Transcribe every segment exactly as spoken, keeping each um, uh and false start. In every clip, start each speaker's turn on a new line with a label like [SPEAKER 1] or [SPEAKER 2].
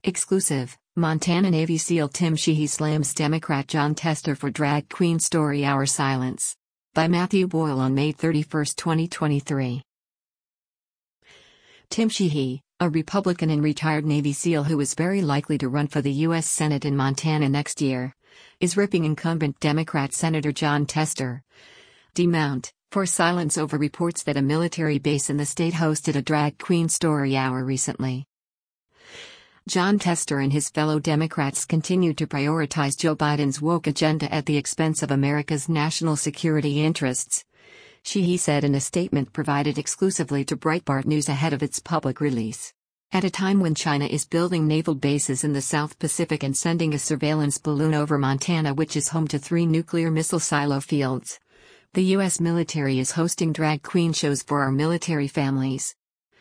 [SPEAKER 1] Exclusive, Montana Navy SEAL Tim Sheehy slams Democrat Jon Tester for Drag Queen Story Hour silence. By Matthew Boyle on May thirty-first, twenty twenty-three. Tim Sheehy, a Republican and retired Navy SEAL who is very likely to run for the U S Senate in Montana next year, is ripping incumbent Democrat Senator Jon Tester, D. Mount, for silence over reports that a military base in the state hosted a Drag Queen Story Hour recently. Jon Tester and his fellow Democrats continue to prioritize Joe Biden's woke agenda at the expense of America's national security interests, Sheehy said in a statement provided exclusively to Breitbart News ahead of its public release. At a time when China is building naval bases in the South Pacific and sending a surveillance balloon over Montana, which is home to three nuclear missile silo fields, the U S military is hosting drag queen shows for our military families.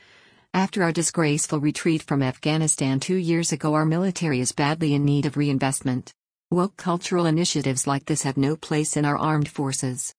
[SPEAKER 1] After our disgraceful retreat from Afghanistan two years ago, our military is badly in need of reinvestment. Woke cultural initiatives like this have no place in our armed forces.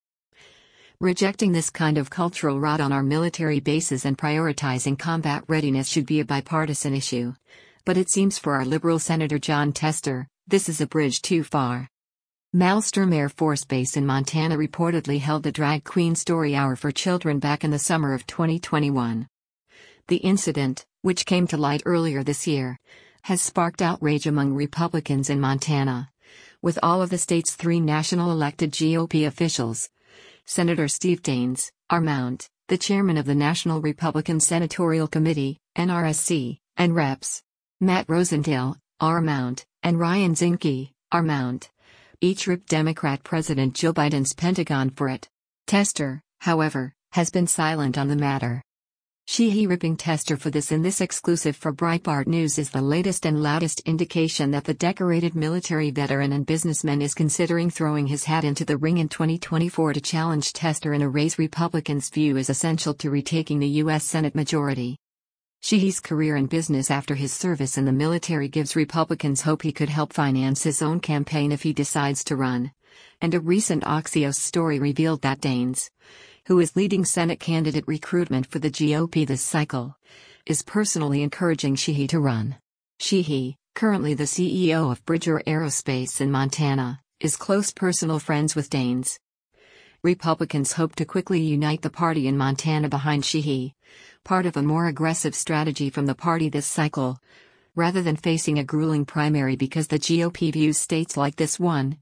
[SPEAKER 1] Rejecting this kind of cultural rot on our military bases and prioritizing combat readiness should be a bipartisan issue. But it seems for our liberal Senator Jon Tester, this is a bridge too far. Malmstrom Air Force Base in Montana reportedly held the Drag Queen Story Hour for children back in the summer of twenty twenty-one. The incident, which came to light earlier this year, has sparked outrage among Republicans in Montana, with all of the state's three national elected G O P officials, Senator Steve Daines, R. Mount, the chairman of the National Republican Senatorial Committee, N R S C, and Reps Matt Rosendale, R. Mount, and Ryan Zinke, R. Mount, each ripped Democrat President Joe Biden's Pentagon for it. Tester, however, has been silent on the matter. Sheehy ripping Tester for this in this exclusive for Breitbart News is the latest and loudest indication that the decorated military veteran and businessman is considering throwing his hat into the ring in twenty twenty-four to challenge Tester in a race Republicans view as essential to retaking the U S Senate majority. Sheehy's career in business after his service in the military gives Republicans hope he could help finance his own campaign if he decides to run, and a recent Axios story revealed that Daines, who is leading Senate candidate recruitment for the G O P this cycle, is personally encouraging Sheehy to run. Sheehy, currently the C E O of Bridger Aerospace in Montana, is close personal friends with Daines. Republicans hope to quickly unite the party in Montana behind Sheehy, part of a more aggressive strategy from the party this cycle, rather than facing a grueling primary because the G O P views states like this one,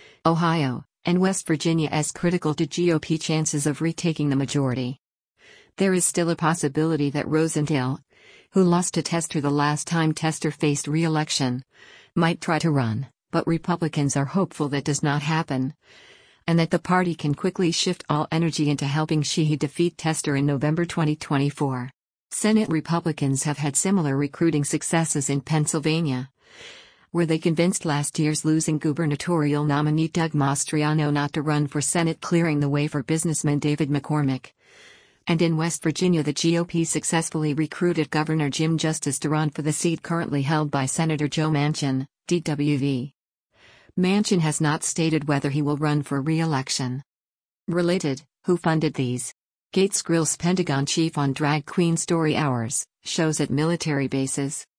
[SPEAKER 1] Ohio, and West Virginia as critical to G O P chances of retaking the majority. There is still a possibility that Rosendale, who lost to Tester the last time Tester faced re-election, might try to run, but Republicans are hopeful that does not happen, and that the party can quickly shift all energy into helping Sheehy defeat Tester in November twenty twenty-four. Senate Republicans have had similar recruiting successes in Pennsylvania, where they convinced last year's losing gubernatorial nominee Doug Mastriano not to run for Senate, clearing the way for businessman David McCormick. And in West Virginia, the G O P successfully recruited Governor Jim Justice to run for the seat currently held by Senator Joe Manchin, D W V. Manchin has not stated whether he will run for re-election. Related, who funded these? Gates grills Pentagon chief on Drag Queen Story Hours, shows at military bases.